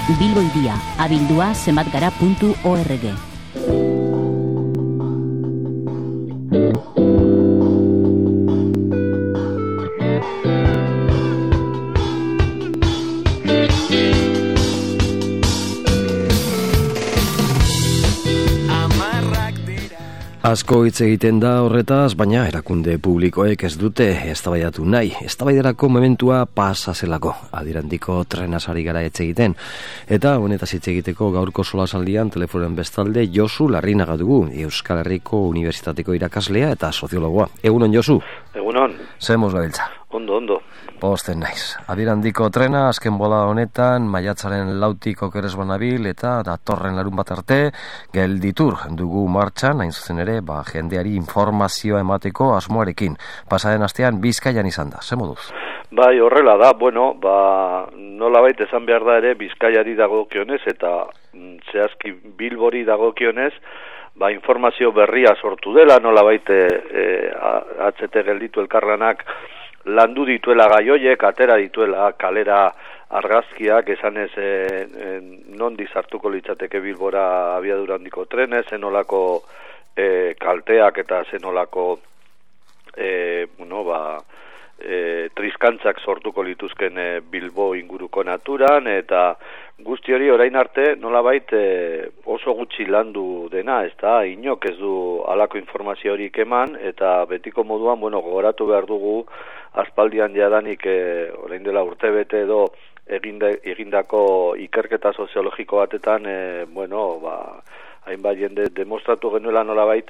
Bilbo Hiria, abildua zenbatgara.org. Asko hitz egiten da horretaz, baina erakunde publikoek ez dute eztabaidatu nahi. Eztabaidarako momentua pasa zelako. Adirandiko trenaz ari gara hitz egiten. Eta honetaz hitz egiteko gaurko solasaldian telefonen bestalde Josu Larrinaga dugu, Euskal Herriko Unibertsitateko irakaslea eta soziologoa. Egunon, Josu? Egunon. Zemos gabiltza. Ondo. Posten naiz. Adirandiko trena azken bola honetan maiatzaren 4 okerez banabil eta datorren larun bat arte gelditur dugu martxan, hain zuzen ere, jendeari informazioa emateko asmoarekin. Pasaden astean Bizkaian izan da. Ze moduz? Bai, horrela da, nolabait esan behar da ere Bizkaiari dagokionez eta zehazki Bilbori dagokionez, informazio berria sortu dela, nolabait HT gelditu elkarlanak landu dituela gai hoiek, atera dituela kalera argazkiak, esanez nondi sartuko litzateke Bilbora abiadura handiko trenez, zenolako kalteak eta zenolako triskantzak sortuko lituzken Bilbo inguruko naturan, eta guzti hori orain arte nolabait oso gutxi landu dena, ezta inok ez du halako informazio horik eman, eta betiko moduan gogoratu behar dugu aspaldian jadanik orain dela urtebete edo egindako ikerketa soziologiko batetan hainbat jende demostratu genuela nolabait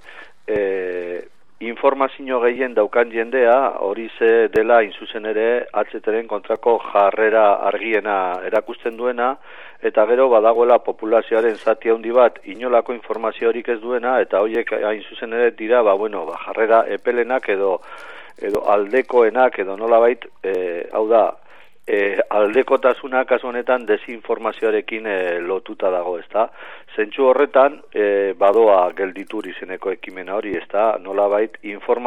informazio gehien daukan jendea hori ze dela inzuzen ere HTren kontrako jarrera argiena erakusten duena, eta gero badagoela populazioaren zati handi bat inolako informazio horik ez duena, eta horiek hain zuzen ere dira jarrera epelenak edo aldekoenak edo nolabait hau da aldekotasuna kasu honetan desinformazioarekin lotuta dago, ezta? Zentzu horretan badoa gelditur izeneko ekimena hori, ezta? Nolabait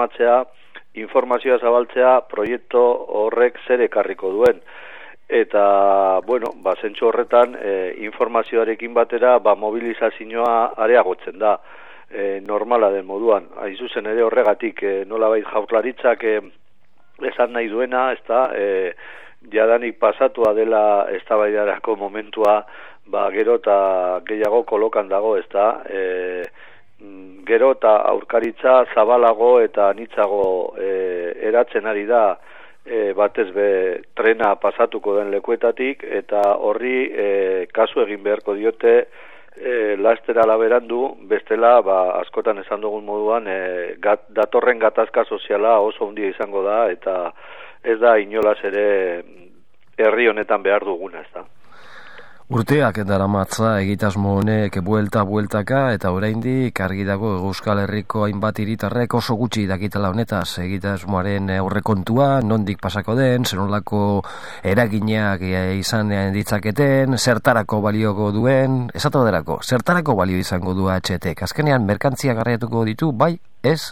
informazioa zabaltzea proiektu horrek zer ekarriko duen. Eta, zentzu horretan informazioarekin batera mobilizazioa areagotzen da. Normala den moduan. Hain zuzen ere horregatik nolabait jaurlaritzak esan nahi duena, ezta? Jadanik pasatua dela eztabaidarako momentua, gero eta gehiago kolokan dago, ezta? Gero eta aurkaritza zabalago eta anitzago eratzen ari da batez be trena pasatuko den lekuetatik, eta horri kasu egin beharko diote lastera laberandu, bestela askotan esan dugun moduan datorren gatazka soziala oso handia izango da, eta ez da inolaz ere herri honetan behar duguna, ez da. Urteak daramatza egitasmo honek bueltaka, eta oraindik argi dago Euskal Herriko hainbat hiritarrek oso gutxi dakitela honetaz, egitasmoaren aurrekontua, nondik pasako den, zenolako eraginak izan ditzaketen, zertarako balioko duen, esatu derako, zertarako balio izango du HTek? Azkenean merkantzia garraiatuko ditu, bai, ez?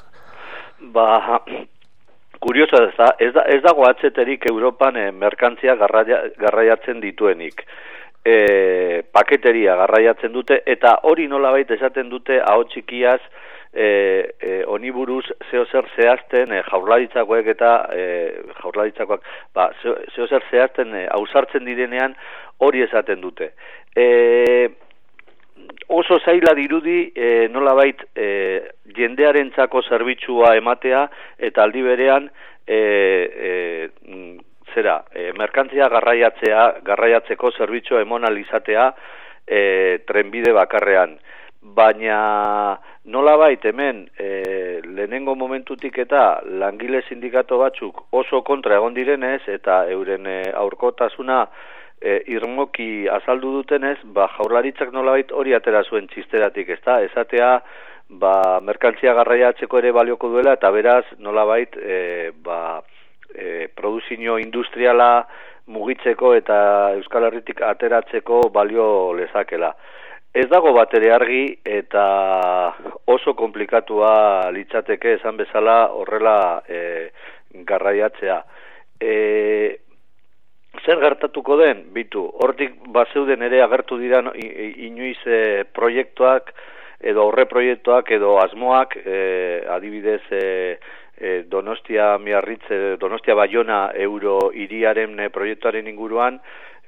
Kurioso ez dago HTrik Europan merkantzia garraiatzen dituenik. Paketeria garraiatzen dute, eta hori nolabait esaten dute ahots txikiaz honi buruz zeozer zehazten jaurlaritzakoek eta jaurlaritzakoak zeozer zehazten ausartzen direnean hori esaten dute. Oso zaila dirudi nolabait jendearentzako zerbitzua ematea, eta aldi berean merkantzia garraiatzeko zerbitzua emonal izatea trenbide bakarrean. Baina nolabait hemen lehenengo momentutik eta langile sindikato batzuk oso kontra egon direnez, eta euren aurkotasuna irmoki azaldu dutenez, jaurlaritzak nolabait hori atera zuen txisteratik, ezta? Esatea merkantzia garraiatzeko ere balioko duela, eta beraz nolabait produzio industriala mugitzeko eta Euskal Herritik ateratzeko balio lezakela. Ez dago batere argi, eta oso komplikatua litzateke esan bezala horrela garraiatzea. zer gertatuko den, bitu, hortik bazeuden ere agertu dira inoiz proiektuak, edo aurre proiektuak, edo asmoak, adibidez Donostia Miarritze, Donostia Baiona euro hiriaren proiektuaren inguruan,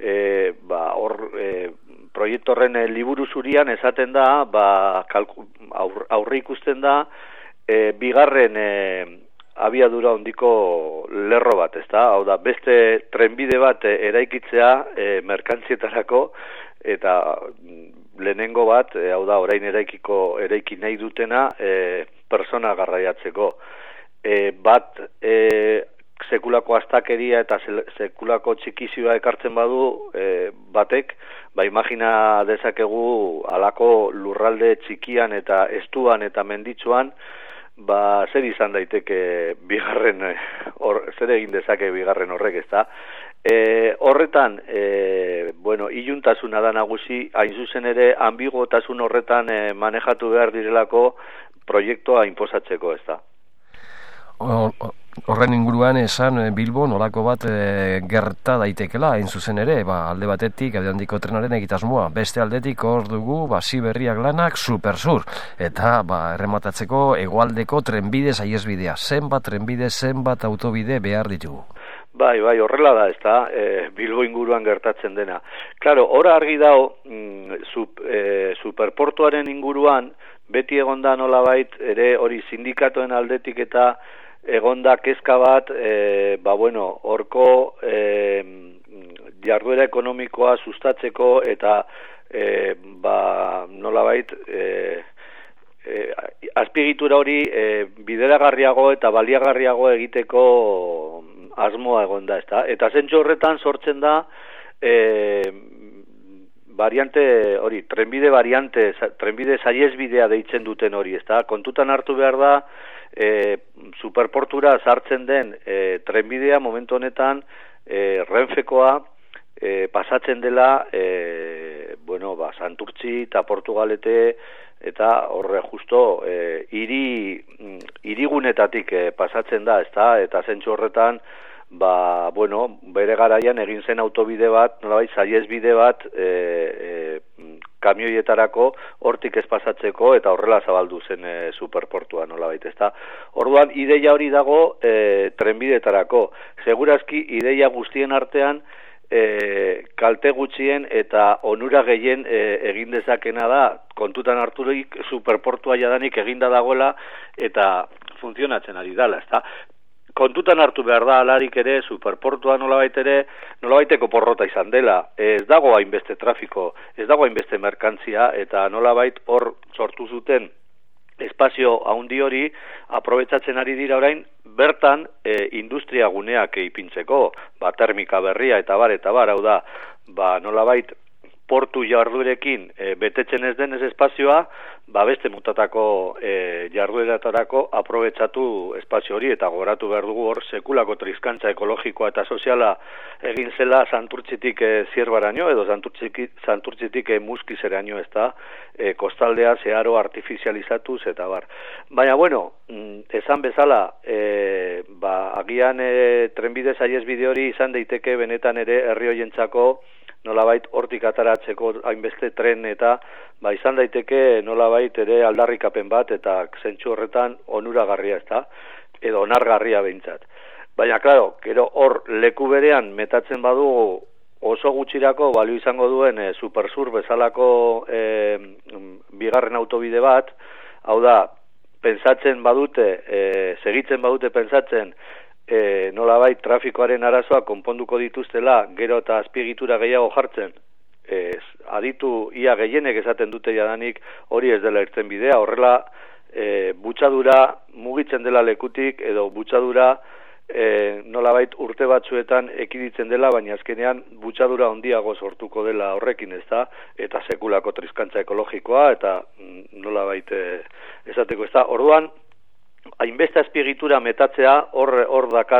proiektu horren liburu zurian esaten da, aurre ikusten da, bigarren abiadura handiko lerro bat, ezta? Hau da, beste trenbide bat eraikitzea merkantzietarako, eta lehenengo bat, hau da, orain eraiki nahi dutena, persona garraiatzeko. Bat sekulako astakeria eta sekulako txikizioa ekartzen badu batek, imagina dezakegu alako lurralde txikian eta estuan eta menditsuan, zer izan daiteke bigarren, zer egin dezake bigarren horrek, ezta? Horretan, iluntasuna da nagusi, hain zuzen ere, ambiguotasun horretan manejatu behar direlako proiektua inposatzeko, ezta? Horren inguruan esan Bilbo nolako bat gerta daitekela, hain zuzen ere, alde batetik Abiadandiko trenaren egitasmoa, beste aldetik hor dugu Siberriak lanak Supersur, eta errematatzeko hegoaldeko trenbide saihesbidea, zenbat trenbide, zenbat autobide behar ditugu. Bai, horrela da, ezta, Bilbo inguruan gertatzen dena. Claro, hor argi dago, superportuaren inguruan, beti egonda nolabait, ere hori sindikatoen aldetik eta egonda kezka bat, horko jarduera ekonomikoa sustatzeko eta nolabait azpiegitura hori bideragarriago eta baliagarriago egiteko asmoa egonda, ezta? Eta zentzu horretan sortzen da variante hori, trenbide variante, trenbide saihesbidea deitzen duten hori, ezta? Kontutan hartu behar da superportura sartzen den trenbidea momentu honetan Renfekoa pasatzen dela Santurtzi eta Portugalete eta horre justo hirigunetatik pasatzen da, ezta? Eta zentzu horretan bere garaian egin zen autobide bat, nolabait saihesbide bat kamioietarako hortik ez pasatzeko eta horrela zabaldu zen superportua nolabait, ezta? Orduan ideia hori dago trenbidetarako. Segurazki ideia guztien artean kalte gutxien eta onura gehien egin dezakena da, kontutan harturik superportua jadanik eginda dagoela eta funtzionatzen ari dela, ezta? Kontutan hartu behar da alarik ere, superportua nolabaiteko porrota izan dela, ez dago hainbeste trafiko, ez dago hainbeste merkantzia, eta nolabait hor sortu zuten espazio handi hori aprobetxatzen ari dira orain, bertan industria guneak ipintzeko, termika berria eta bar, hau da, nolabait portu jarduerekin betetzen ez denez espazioa, beste mutatako jardueratarako aprobetxatu espazio hori, eta gogoratu behar dugu hor sekulako trizkantza ekologikoa eta soziala egin zela Santurtzitik Zierbaraino edo Santurtzitik Muskizeraino, ez da, kostaldea zeharo artifizializatuz eta bar. Baina, esan bezala, agian trenbide saihesbide hori izan daiteke benetan ere herri hoientzako nolabait hortik ataratzeko hainbeste tren eta izan daiteke nolabait ere aldarrikapen bat eta zentzu horretan onuragarria, ezta? Edo onargarria behintzat. Baina, klaro, gero hor leku berean metatzen badugu oso gutxirako balio izango duen Supersur bezalako bigarren autobide bat, hau da, pentsatzen badute, segitzen badute pentsatzen, nolabait trafikoaren arazoa konponduko dituztela gero eta azpiegitura gehiago jartzen, aditu ia gehienek esaten dute jadanik hori ez dela irten bidea, horrela butxadura mugitzen dela lekutik edo butxadura nolabait urte batzuetan ekiditzen dela, baina azkenean butxadura handiago sortuko dela horrekin, ezta, eta sekulako trizkantza ekologikoa eta nolabait esateko, ezta. Orduan hainbeste azpiegitura metatzea hor dakar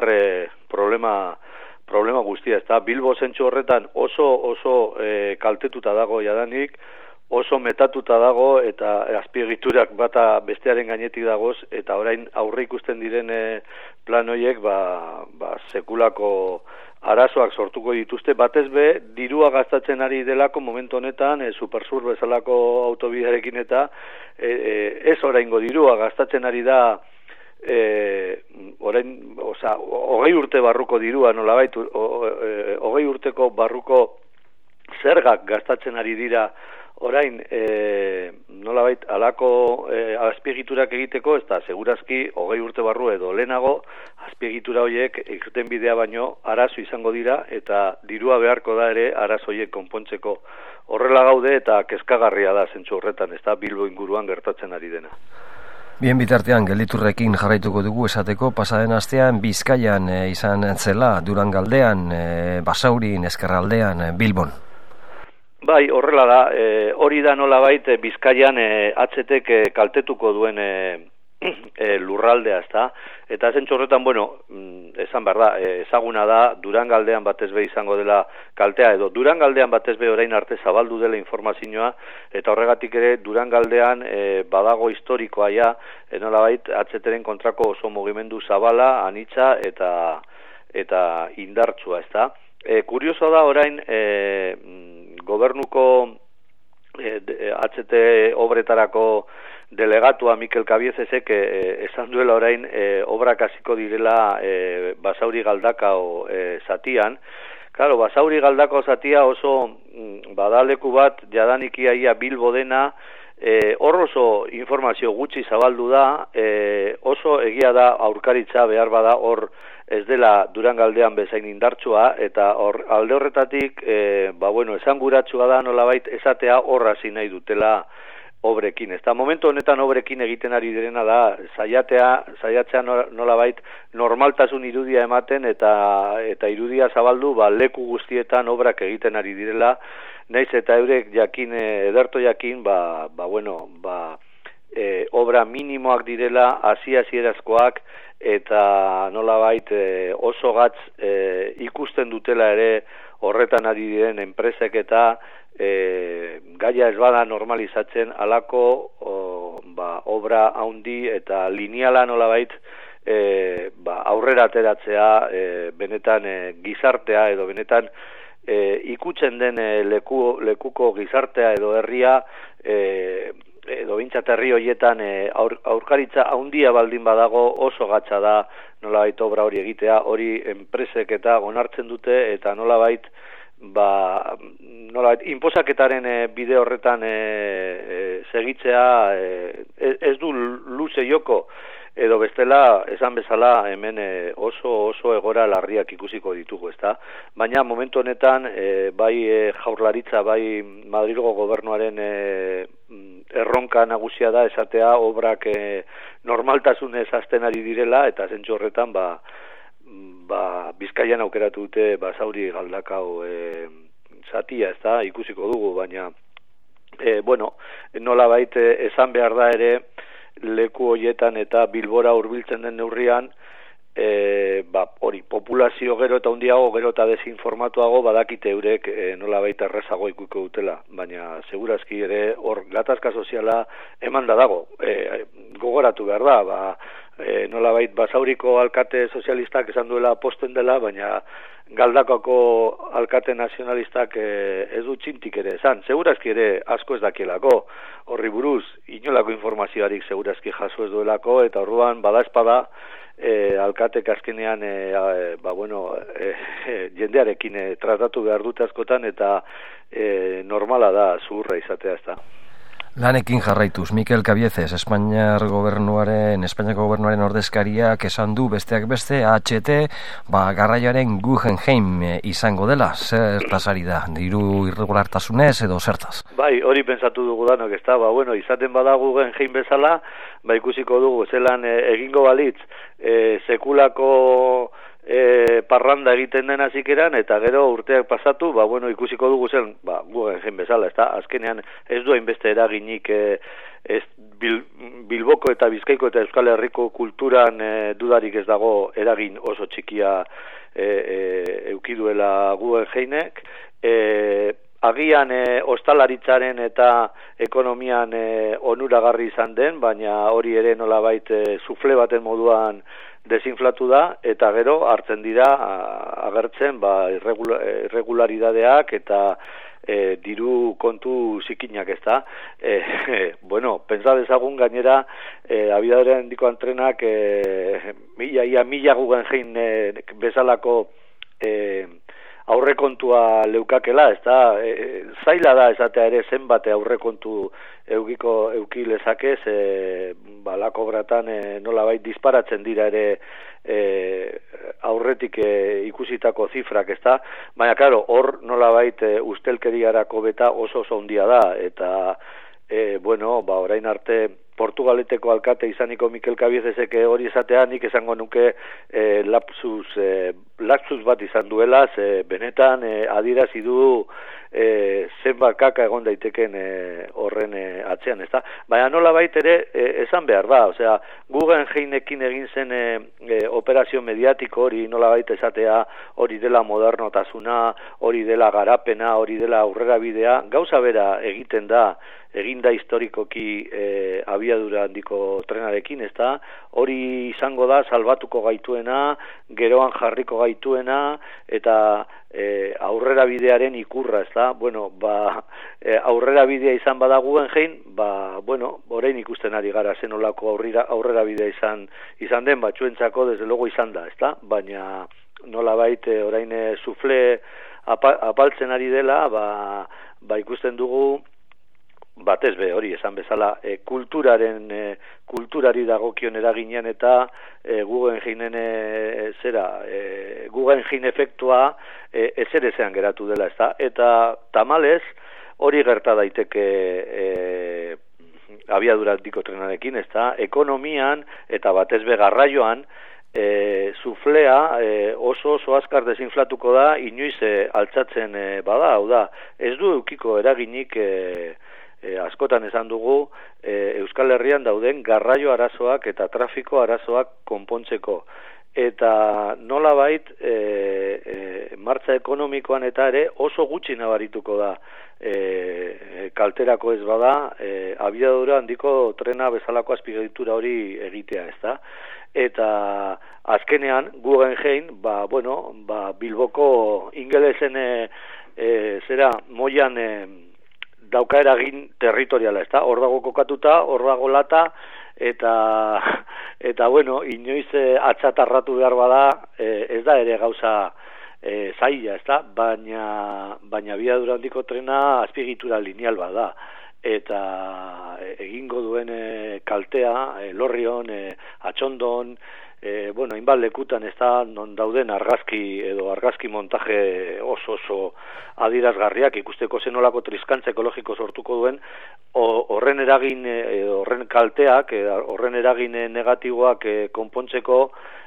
problema guztia, ezta. Bilbo zentzu horretan oso kaltetuta dago jadanik, oso metatuta dago eta azpiegiturak bata bestearen gainetik dagoz, eta orain aurre ikusten diren plan horiek sekulako arazoak sortuko dituzte, batez be, dirua gastatzen ari delako momentu honetan, Supersur bezalako autobidearekin eta ez oraingo dirua gastatzen ari da orain, 20 urte barruko dirua, nolabait, 20 urteko barruko zergak gastatzen ari dira orain, nolabait, alako azpiegiturak egiteko, ez da, segurazki, 20 urte barru edo lehenago, azpiegitura horiek egiten bidea baino arazo izango dira, eta dirua beharko da ere arazo horiek konpontzeko. Horrela gaude eta kezkagarria da zentzu horretan, ez da, Bilbo inguruan gertatzen ari dena. Bien bitartean, gelditurrekin jarraituko dugu esateko, pasaden astean Bizkaian izan zela, Durangaldean, Basaurin, Ezkerraldean, Bilbon. Bai, horrela da, hori da nolabait Bizkaian atzetek kaltetuko duen lurraldea, ezta? Eta zentzu horretan, bueno, esan behar da, ezaguna da, Durangaldean batez be izango dela kaltea, edo Durangaldean batez be orain arte zabaldu dela informazioa, eta horregatik ere Durangaldean badago historikoa ja, nolabait atzeteren kontrako oso mugimendu zabala, anitza eta indartsua, ezta? Kurioso da orain, gobernuko HT obretarako delegatua Mikel Kabiezesek esan duela orain obrak hasiko direla Basauri Galdakao zatian. Claro, Basauri Galdakao zatia oso badaleku bat jadanik ia Bilbo dena, hor oso informazio gutxi zabaldu da, oso egia da aurkaritza behar bada hor ez dela Durangaldean bezain indartsua, eta alde horretatik, esanguratsua da nolabait esatea hor hasi nahi dutela obrekin. Eta momentu honetan obrekin egiten ari direna da, saiatzea nolabait normaltasun irudia ematen eta irudia zabaldu leku guztietan obrak egiten ari direla, naiz eta eurek jakin, ederto jakin, obra minimoak direla, hasierazkoak, eta nolabait oso gatz ikusten dutela ere horretan ari diren enpresek eta gaia ez bada normalizatzen alako obra haundi eta lineala nolabait aurrera ateratzea benetan gizartea edo benetan ikutzen den lekuko gizartea edo herria edo bintzat herri horietan aurkaritza haundia baldin badago oso gatza da nolabait obra hori egitea, hori enpresek eta onartzen dute eta nolabait inposaketaren bide horretan segitzea ez du luze joko, edo bestela esan bezala hemen oso egora larriak ikusiko ditugu, ezta? Baina momentu honetan bai Jaurlaritza, bai Madrilgo gobernuaren erronka nagusia da esatea obrak normaltasunez hasten ari direla, eta zentzu horretan Bizkaian aukeratu dute Basauri Galdakao zatia, ezta, ikusiko dugu, baina nolabait esan behar da ere leku horietan eta Bilbora hurbiltzen den neurrian hori populazio gero eta handiago, gero eta desinformatuago badakite eurek nolabait errezago ikuiko dutela, baina segurazki ere hor gatazka soziala eman da dago, gogoratu behar da, nolabait Basauriko alkate sozialistak esan duela posten dela, baina Galdakako alkate nazionalistak ez du txintik ere esan. Segurazki ere asko ez dakielako, horri buruz inolako informazioarik segurazki jaso ez duelako, eta orduan badaezpada alkatek azkenean jendearekin tratatu behar dute askotan, eta normala da zuhurra izatea, ez da. Lanekin jarraituz, Mikel Kabiezes, Espainiako gobernuaren ordezkariak esan du besteak beste, HT, garraioaren Guggenheim izango dela, zertaz ari da, diru irregulartasunez edo zertaz? Bai, hori pentsatu dugu danok, ez da, izaten bada Guggenheim bezala, ikusiko dugu, zelan egingo balitz, sekulako parranda egiten den hasikeran, eta gero urteak pasatu, ikusiko dugu zen, Guggenheim bezala, ezta? Azkenean ez du hainbeste eraginik Bilboko eta Bizkaiko eta Euskal Herriko kulturan dudarik ez dago eragin oso txikia eukiduela Guggenheimek. agian ostalaritzaren eta ekonomian onuragarri izan den, baina hori ere nolabait sufle baten moduan desinflatu da, eta gero hartzen dira agertzen irregularidadeak eta diru kontu zikinak, ez da. Bueno, pentsa dezagun gainera abiadore handikoan trenak mila Guggenheim bezalako aurrekontua leukakela, ez da, zaila da esatea ere zenbate aurrekontu euki lezakez, balako bratan nolabait disparatzen dira ere aurretik ikusitako zifrak, ez da, baina, klaro, hor nolabait ustelkeriarako beta oso handia da, eta, bueno, orain arte Portugaleteko alkate izaniko Mikel Cabiezesek hori esatea, nik esango nuke lapsus bat izan duela, benetan adierazi du zenbat kaka egon daiteken horren atzean, ezta? Baina nolabait ere esan behar da, osea, Guggenheimekin egin zen operazio mediatiko hori nolabait esatea, hori dela modernotasuna, hori dela garapena, hori dela aurrera bidea, gauza bera eginda historikoki abiadura handiko trenarekin, ezta? Hori izango da salbatuko gaituena, geroan jarriko gaituena, eta aurrera bidearen ikurra, ezta? Bueno, aurrera bidea izan bada Guggenheim, bueno, orain ikusten ari gara zenolako aurrera bidea izan den, batzuentzako desde luego izan da, ezta? Baina nolabait orain sufle apaltzen ari dela, ikusten dugu batez be hori esan bezala kulturari dagokion eraginean eta Guggenheim Guggenheim efektua ezerezean geratu dela, ezta? Eta tamalez hori gerta daiteke abiadura handiko trenarekin, ezta? Ekonomian eta batez be garraioan suflea oso azkar desinflatuko da inoiz altzatzen bada, hau da, ez du eukiko eraginik askotan esan dugu Euskal Herrian dauden garraio arazoak eta trafiko arazoak konpontzeko. Eta nolabait martza ekonomikoan eta ere oso gutxi nabarituko da kalterako ez bada abiadura handiko trena bezalako azpiegitura hori egitea, ezta? Eta azkenean Guggenheim, Bilboko ingelesen moian dauka eragin territoriala, ezta? Hor dago kokatuta, hor dago lata, eta bueno, inoiz atxatarratu behar bada, ez da ere gauza zaila, ezta? Baina abiadura handiko trena azpiegitura lineal bada, eta egingo duen kaltea, Lorrion, Atxondon, hainbat lekutan ez da non dauden argazki montaje oso adierazgarriak ikusteko zenolako triskantza ekologiko sortuko duen, horren eragin, horren kalteak, horren eragin negatiboak konpontzeko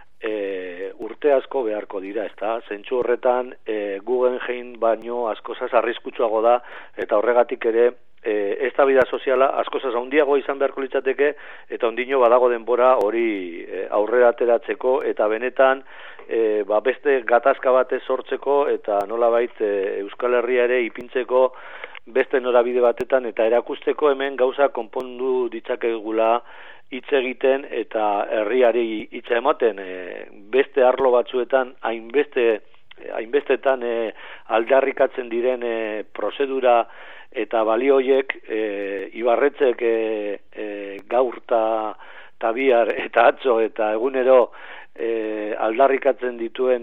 urte asko beharko dira, ezta? Zentzu horretan Guggenheim baino askozaz arriskutsuago da, eta horregatik ere eztabaida soziala askozaz handiago izan beharko litzateke, eta ondino badago denbora hori aurrera ateratzeko, eta benetan beste gatazka batez sortzeko, eta nolabait Euskal Herria ere ipintzeko beste norabide batetan, eta erakusteko hemen gauza konpondu ditzakegula hitz egiten eta herriari hitza ematen, beste arlo batzuetan hainbestetan aldarrikatzen diren prozedura eta balio horiek Ibarretzek gaur eta bihar eta atzo eta egunero aldarrikatzen dituen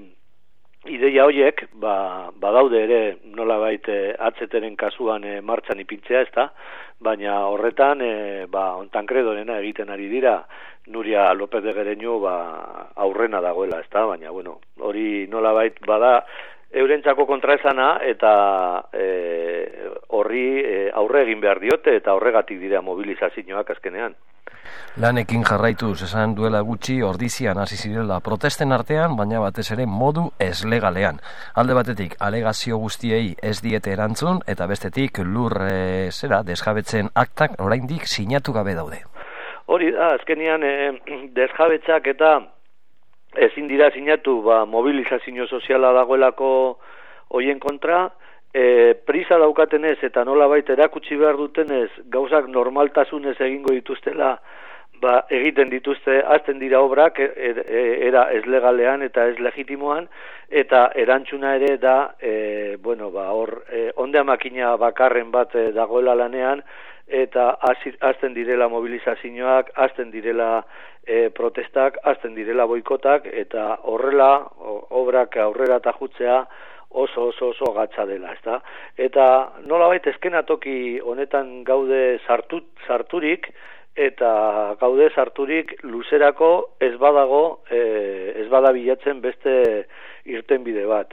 ideia horiek badaude ere nolabait atzeteren kasuan martxan ipintzea, ezta? Baina horretan Tancredorena egiten ari dira, Nuria López de Gereñu aurrena dagoela, ezta? Baina bueno, hori nolabait bada eurentzako kontraesana, eta horri aurre egin behar diote, eta horregatik dira mobilizazioak azkenean. Lanekin jarraituz, esan duela gutxi ordizian hasi zirela protesten artean, baina batez ere modu eslegalean. Alde batetik alegazio guztiei ez diete erantzun, eta bestetik lur desjabetzen aktak oraindik sinatu gabe daude. Hori da, azkenean desjabetzak eta ezin dira sinatu mobilizazio soziala dagoelako hoien kontra, prisa daukatenez eta nolabait erakutsi behar dutenez gauzak normaltasunez egingo dituztela, egiten dituzte, hasten dira obrak era ez legalean eta ez legitimoan, eta erantzuna ere da, ondea makina bakarren bat dagoela lanean, eta hasten direla mobilizazioak, hasten direla protestak, hasten direla boikotak, eta horrela obrak aurrera tajutzea oso gatza dela, ezta? Eta nolabait eskenatoki honetan gaude sarturik, eta gaude sarturik luzerako ez bada bilatzen beste irtenbide bat.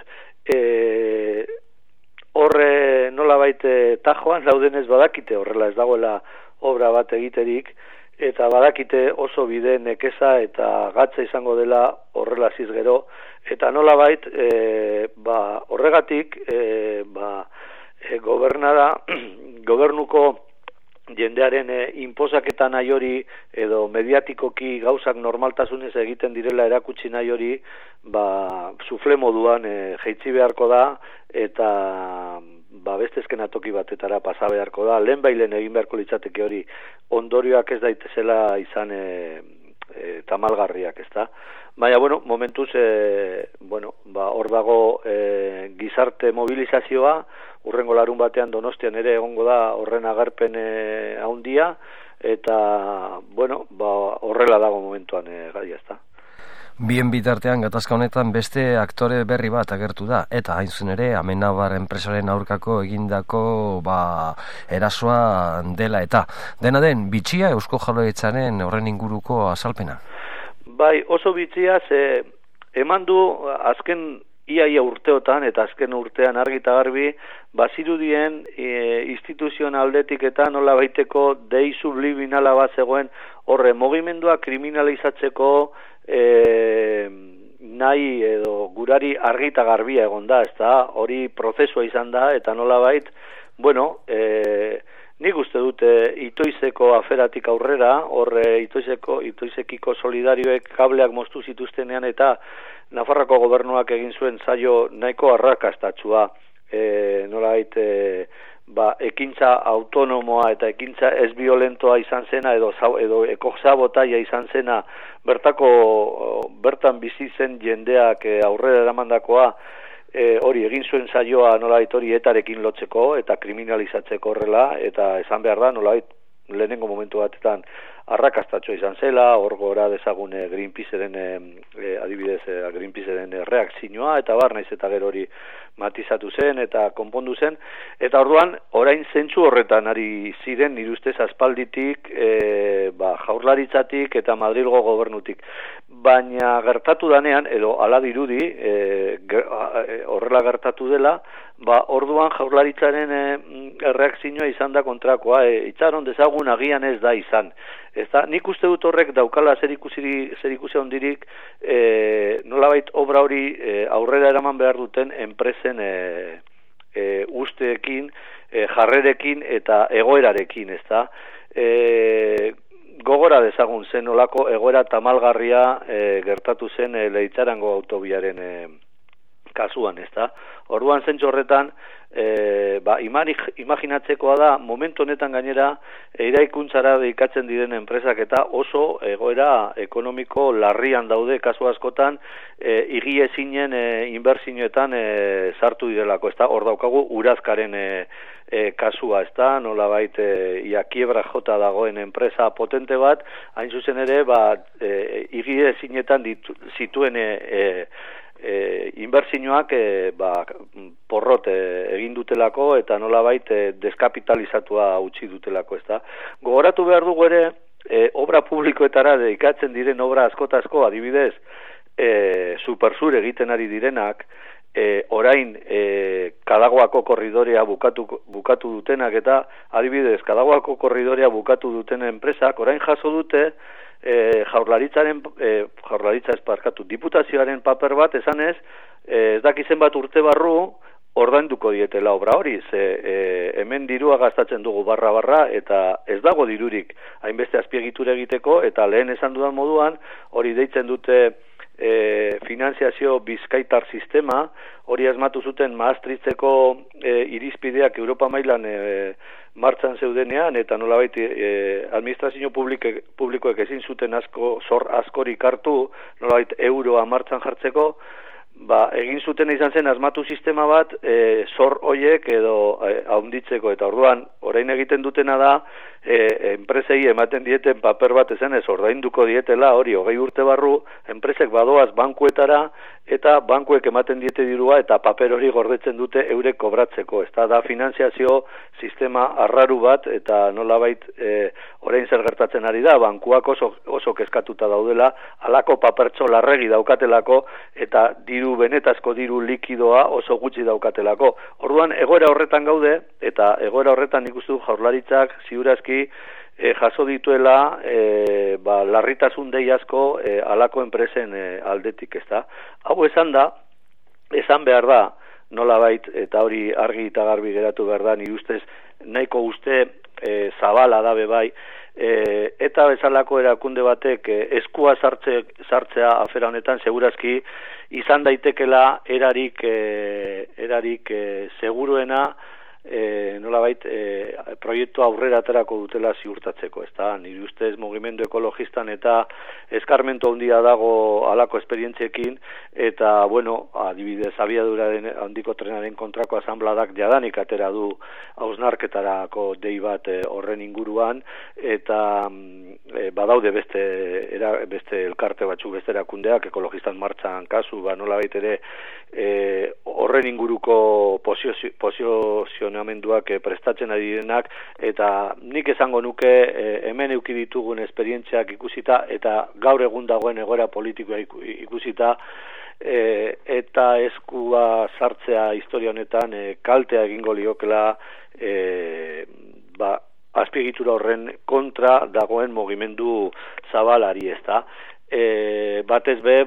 Horre nolabait tajoan daudenez badakite horrela ez dagoela obra bat egiterik, eta badakite oso bide nekeza eta gatza izango dela horrela zizgero, eta nolabait horregatik gobernuko jendearen inposaketa nahi hori edo mediatikoki gauzak normaltasunez egiten direla erakutsi nahi hori, sufle moduan jaitsi beharko da, eta beste eskenatoki batetara pasa beharko da, lehen egin beharko litzateke hori, ondorioak ez daitezela izan tamalgarriak, ezta? Baina, momentuz, hor dago gizarte mobilizazioa, urrengo larun batean Donostian ere egongo da horren agerpen handia, eta, horrela dago momentuan gaia, ezta? Bien bitartean gatazka honetan beste aktore berri bat agertu da, eta hain zuen ere Amenabar enpresaren aurkako egindako erasoa dela eta. Dena den, bitxia Eusko Jaurlaritzaren horren inguruko azalpena? Bai, oso bitxia, eman du azken iaia urteotan eta azken urtean argi eta garbi, bazirudien instituzioen aldetik eta nola baiteko dei subliminala bat zegoen horre mugimendua kriminalizatzeko nahi edo gurari argi eta garbia egon da, ezta? Hori prozesua izan da, eta nolabait, nik uste dute Itoizeko aferatik aurrera, horre Itoizekiko solidarioek kableak moztu zituztenean, eta Nafarroko gobernuak egin zuen zaio nahiko arrakastatsua, nolabait, ekintza autonomoa eta ekintza ez violentoa izan zena edo ekosabotaia izan zena bertan bizi zen jendeak aurrera eramandakoa, hori egin zuen zaioa nolabait hori etarekin lotzeko eta kriminalizatzeko horrela, eta esan behar da nolabait lehenengo momentu batetan arrakastatxo izan zela, hor gora dezagun Greenpeaceren adibidez Greenpeaceren reakzioa, eta naiz eta gero hori matizatu zen eta konpondu zen, eta orduan orain zentzu horretan ari ziren nire ustez aspalditik Jaurlaritzatik eta Madrilgo gobernutik, baina gertatu danean, edo ala dirudi horrela gertatu dela, orduan Jaurlaritzaren reakzioa izan da kontrakoa, itxaron dezagun agian ez da izan. Nik uste dut horrek daukala zerikusi handirik nolabait obra hori aurrera eraman behar duten enpresen usteekin, jarrerekin eta egoerarekin, ezta? Gogora dezagun zen olako egoera tamalgarria gertatu zen Leitzarango autobiaren kasuan, ezta? Orduan zentzu horretan, imaginatzekoa da, momentu honetan gainera, eraikuntzara dedikatzen diren enpresak eta oso egoera ekonomiko larrian daude kasu askotan, higiezinen inbertsioetan sartu direlako, ezta? Hor daukagu Urazkaren kasua, ezta? Nolabait ia kiebra jota dagoen enpresa potente bat, hain zuzen ere, higiezinetan zituen inbertsioak porrot egin dutelako eta nolabait deskapitalizatua utzi dutelako, ezta? Gogoratu behar dugu ere, obra publikoetara dedikatzen diren obra asko, adibidez, Supersur egiten ari direnak, orain Kadagoako korridorea bukatu dutenak eta adibidez Kadagoako korridorea bukatu duten enpresak orain jaso dute Jaurlaritza esparkatu diputazioaren paper bat esanez, ez dakizen bat urte barru ordainduko dietela obra hori, hemen dirua gastatzen dugu barra eta ez dago dirurik hainbeste azpiegitura egiteko, eta lehen esan dudan moduan hori deitzen dute finanziazio bizkaitar sistema, hori asmatu zuten Maastrichteko irizpideak Europa mailan martxan zeudenean, eta nolabait administrazio publikoek ezin zuten zor askorik hartu, nolabait euroa martxan jartzeko, egin zuten izan zen asmatu sistema bat zor hoiek edo haunditzeko, eta orduan, orain egiten dutena da, enpresei ematen dieten paper bat ezenez ordainduko dietela, hori 20 urte barru, enpresek badoaz bankuetara, eta bankuek ematen diete dirua, eta paper hori gordetzen dute eurek kobratzeko. Ez da finanziazio sistema arraru bat, eta nolabait orain zer gertatzen ari da, bankuak oso kezkatuta daudela, halako papertxo larregi daukatelako, eta benetazko diru likidoa oso gutxi daukatelako. Orduan, egoera horretan gaude, eta egoera horretan ikustu Jaurlaritzak ziurazki jaso dituela larritasun dei asko halako enpresen aldetik, ezta. Hau esan behar da, nolabait, eta hori argi eta garbi geratu behar da, nire ustez nahiko uste zabala da bebai, eta bezalako erakunde batek eskua sartzea afera honetan segurazki izan daitekela erarik seguruena nolabait proiektu aurrera aterako dutela ziurtatzeko, ezta? Nire ustez mugimendu ekologistan eta eskarmentu handia dago halako esperientziekin, eta bueno, adibidez abiaduraren handiko trenaren kontrako asanbladak jadanik atera du hausnarketarako dei bat horren inguruan, eta badaude beste elkarte batzuk, beste erakundeak ekologistan martxan kasu, nolabait ere horren inguruko posizionamenduak prestatzen ari direnak, eta nik esango nuke hemen eduki ditugun esperientziak ikusita eta gaur egun dagoen egoera politikoa ikusita, eta eskua sartzea historia honetan kaltea egingo liokela azpiegitura horren kontra dagoen mugimendu zabalari, ezta. Batez be,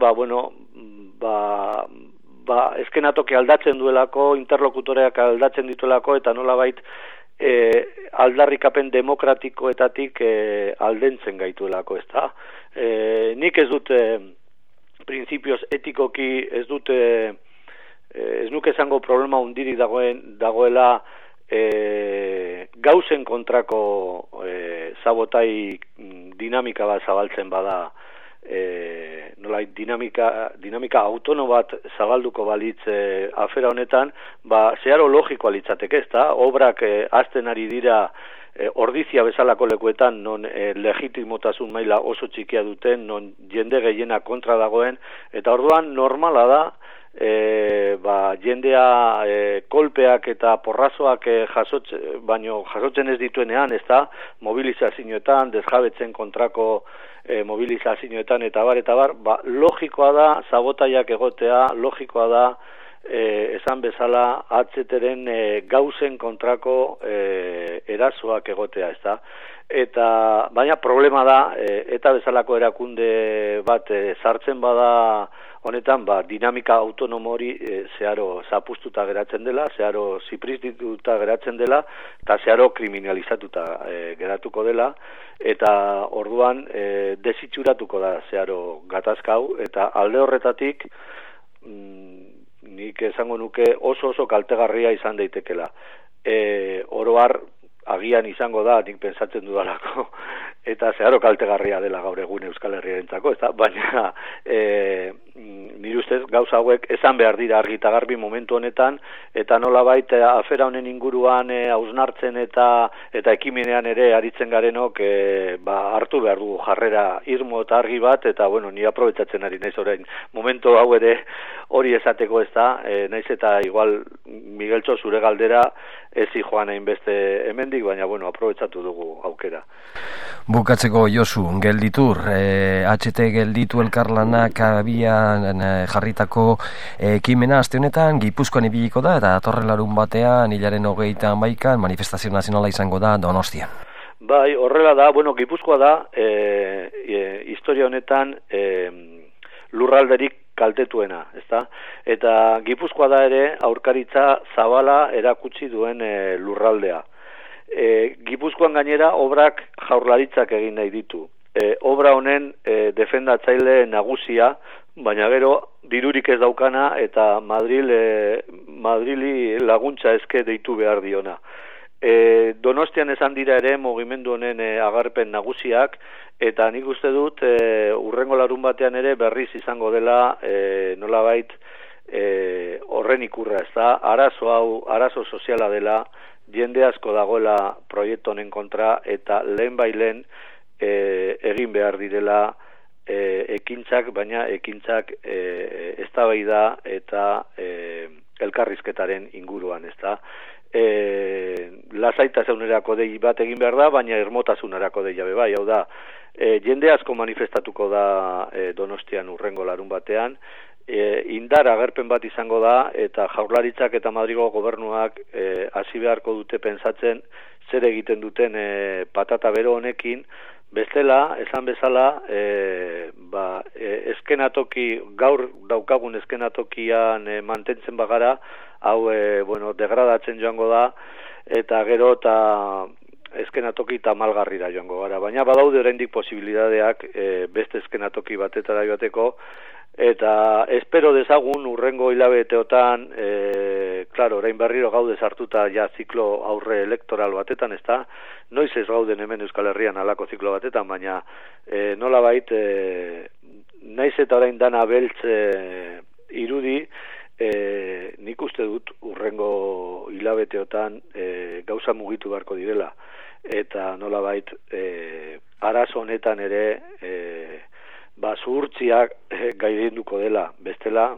eskenatoki aldatzen duelako, interlokutoreak aldatzen dituelako, eta nolabait aldarrikapen demokratikoetatik aldentzen gaituelako, ezta. Nik ez dut printzipioz etikoki ez nuke esango problema hundirik dagoela gauzen kontrako sabotai dinamika bat zabaltzen bada, nolait dinamika autono bat zabalduko balitz afera honetan, zeharo logikoa litzateke, ezta? Obrak hasten ari dira ordizia bezalako lekuetan, non legitimotasun maila oso txikia duten, non jende gehiena kontra dagoen, eta orduan normala da jendea kolpeak eta porrazoak jasotzen ez dituenean, ezta? Mobilizazioetan, desjabetzen kontrako mobilizazioetan eta bar, logikoa da sabotaiak egotea, logikoa da esan bezala atzeteren gauzen kontrako erasoak egotea, ezta? Eta baina problema da, eta bezalako erakunde bat sartzen bada honetan, dinamika autonomo hori zeharo zapustuta geratzen dela, zeharo zipristituta geratzen dela, eta zeharo kriminalizatuta geratuko dela, eta orduan desitxuratuko da zeharo gatazkau, eta alde horretatik nik esango nuke oso kaltegarria izan daitekela. Oro har agian izango da, nik pensatzen dudalako, eta zeharo kaltegarria dela gaur egun Euskal Herriarentzako, baina nire ustez gauza hauek esan behar dira argi eta garbi momentu honetan, eta nolabait afera honen inguruan hausnartzen eta ekimenean ere aritzen garenok hartu behar dugu jarrera irmo eta argi bat, eta ni aprobetsatzen ari naiz orain momentu hau ere hori esateko, ez da, naiz eta igual Migueltxo zure galdera ezi joan hainbeste hemendik, baina aprobetsatu dugu aukera. Bukatzeko Josu, gelditur, HT gelditu elkarlanak abian jarritako ekimena aste honetan Gipuzkoan ibiliko da, eta datorren larun batean hilaren 21an manifestazio nazionala izango da Donostian. Bai, horrela da, Gipuzkoa da historia honetan lurralderik kaltetuena, ezta? Eta Gipuzkoa da ere aurkaritza zabala erakutsi duen lurraldea. Gipuzkoan gainera obrak Jaurlaritzak egin nahi ditu. Obra honen defendatzaile nagusia baina gero dirurik ez daukana eta Madrili laguntza eske deitu behar diona. Donostian esan dira ere mugimendu honen agarpen nagusiak, eta nik uste dut urrengo larun batean ere berriz izango dela nolabait horren ikurra, ez da, arazo soziala dela, jende asko dagoela proiektu honen kontra, eta lehen egin behar direla ekintzak, baina ekintzak eztabaida eta elkarrizketaren inguruan, ez da. Lasaitasunerako dei bat egin behar da, baina irmotasunerako deia bai, hau da, jende asko manifestatuko da Donostian urrengo larun batean, indar agerpen bat izango da, eta Jaurlaritzak eta Madrilgo gobernuak hasi beharko dute pentsatzen zer egiten duten patata bero honekin. Bestela, esan bezala, eskenatoki, gaur daukagun eskenatokian mantentzen bagara, hau degradatzen joango da, eta gero eta eskenatoki tamalgarrira joango gara. Baina badaude oraindik posibilidadeak beste eskenatoki batetara joateko, eta espero dezagun urrengo hilabeteotan, orain berriro gaude sartuta ja ziklo aurre elektoral batetan, ez da, noiz ez gauden hemen Euskal Herrian alako ziklo batetan, baina nolabait, naiz eta orain dana beltz irudi, nik uste dut urrengo hilabeteotan gauza mugitu beharko direla, eta nolabait arazo honetan ere zuhurtziak gaidenduko dela, bestela,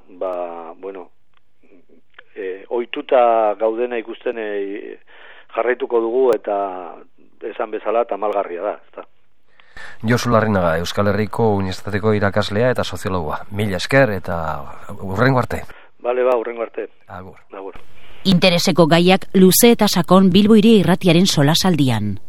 ohituta gaudena ikusten jarraituko dugu eta esan bezala tamalgarria da, ezta. Josu Larrinaga, Euskal Herriko Unibertsitateko irakaslea eta soziologoa. Mila esker eta hurrengo arte. Bale, hurrengo arte. Agur. Intereseko gaiak luze eta sakon Bilbo Hiri Irratiaren solasaldian.